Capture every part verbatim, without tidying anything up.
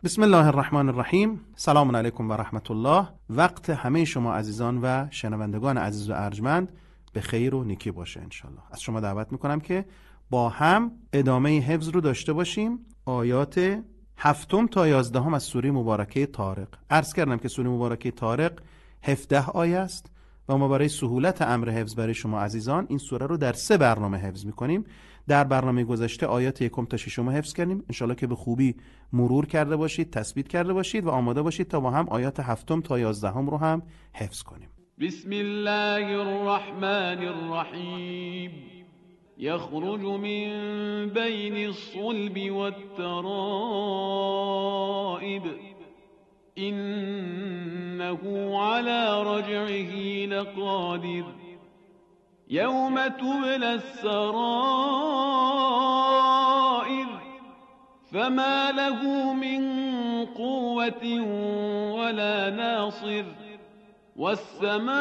بسم الله الرحمن الرحیم. سلام علیکم و رحمت الله. وقت همه شما عزیزان و شنوندگان عزیز و ارجمند به خیر و نیکی باشه انشالله. از شما دعوت میکنم که با هم ادامه حفظ رو داشته باشیم. آیات هفتم تا یازدهم از سوره مبارکه طارق. عرض کردم که سوره مبارکه طارق هفده آیه است و ما برای سهولت امر حفظ برای شما عزیزان این سوره رو در سه برنامه حفظ میکنیم. در برنامه گذشته آیات یکم تا ششم حفظ کردیم. انشالله که به خوبی مرور کرده باشید، تثبیت کرده باشید و آماده باشید تا با هم آیات هفتم تا یازدهم رو هم حفظ کنیم. بسم الله الرحمن الرحیم. یخرج من بین الصلب والترائب إنه على رجعه لقادر يوم تبلى السرائر فما له من قوة ولا ناصر والسماء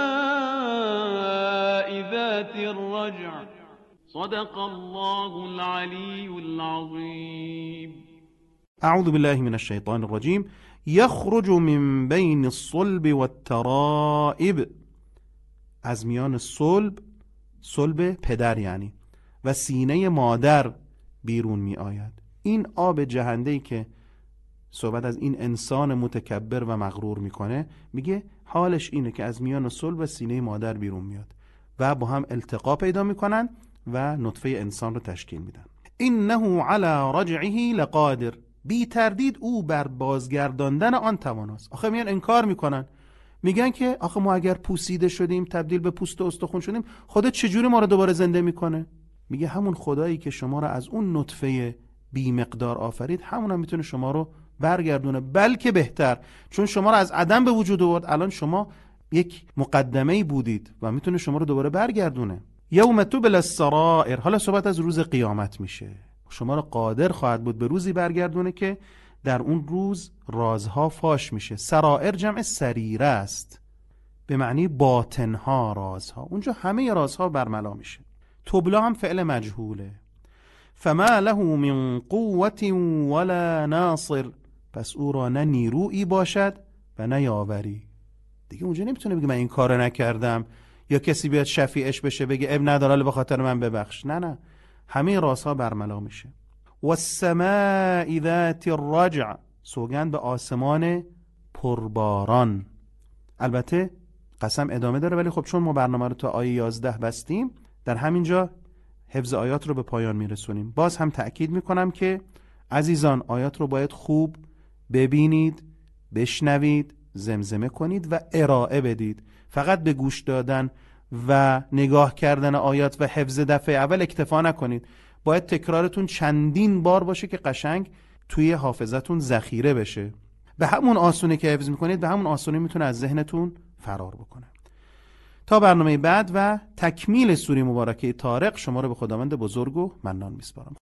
ذات الرجع صدق الله العلي العظيم. اعوذ بالله من الشیطان الرجیم. یخرج من بین الصلب والترائب، از میان صلب، صلب پدر یعنی، و سینه مادر بیرون می آید. این آب جهنده‌ای که صحبت از این انسان متکبر و مغرور میکنه، میگه حالش اینه که از میان صلب و سینه مادر بیرون میاد و با هم التقا پیدا میکنن و نطفه انسان رو تشکیل میدن. انه علی رجعه لقادر، بی تردید او بر بازگرداندن آن تواناست. آخه میان انکار میکنن، میگن که آخه ما اگر پوسیده شدیم، تبدیل به پوست و استخوان شدیم، خدا چجوری ما رو دوباره زنده میکنه؟ میگه همون خدایی که شما رو از اون نطفه بی مقدار آفرید، همون هم میتونه شما رو برگردونه، بلکه بهتر، چون شما رو از عدم به وجود آورد. الان شما یک مقدمه‌ای بودید و میتونه شما رو دوباره برگردونه. یوم تبلی السرائر، حالا صحبت از روز قیامت میشه. شما رو قادر خواهد بود به روزی برگردونه که در اون روز رازها فاش میشه. سرائر جمع سریره است، به معنی باطنها، رازها. اونجا همه رازها برملا میشه. تبلا هم فعل مجهوله. فما له من قوت ولا ناصر، پس او را نه نیرویی باشد و نه یاوری. دیگه اونجا نمیتونه بگه من این کارو نکردم، یا کسی بیاد شفیعش بشه بگه اب نداره به خاطر من ببخش. نه نه، همه رازها برملا میشه. والسماء ذات الرجع، سوگند به آسمان پرباران. البته قسم ادامه داره، ولی خب چون ما برنامه رو تا آیه یازده بستیم، در همینجا حفظ آیات رو به پایان میرسونیم. باز هم تأکید میکنم که عزیزان آیات رو باید خوب ببینید، بشنوید، زمزمه کنید و ارائه بدید. فقط به گوش دادن و نگاه کردن آیات و حفظ دفعه اول اکتفا نکنید. باید تکرارتون چندین بار باشه که قشنگ توی حافظتون ذخیره بشه. به همون آسونه که حفظ میکنید، به همون آسونه میتونه از ذهنتون فرار بکنه. تا برنامه بعد و تکمیل سوره مبارکه طارق، شما رو به خداوند بزرگ و منان میسپارم.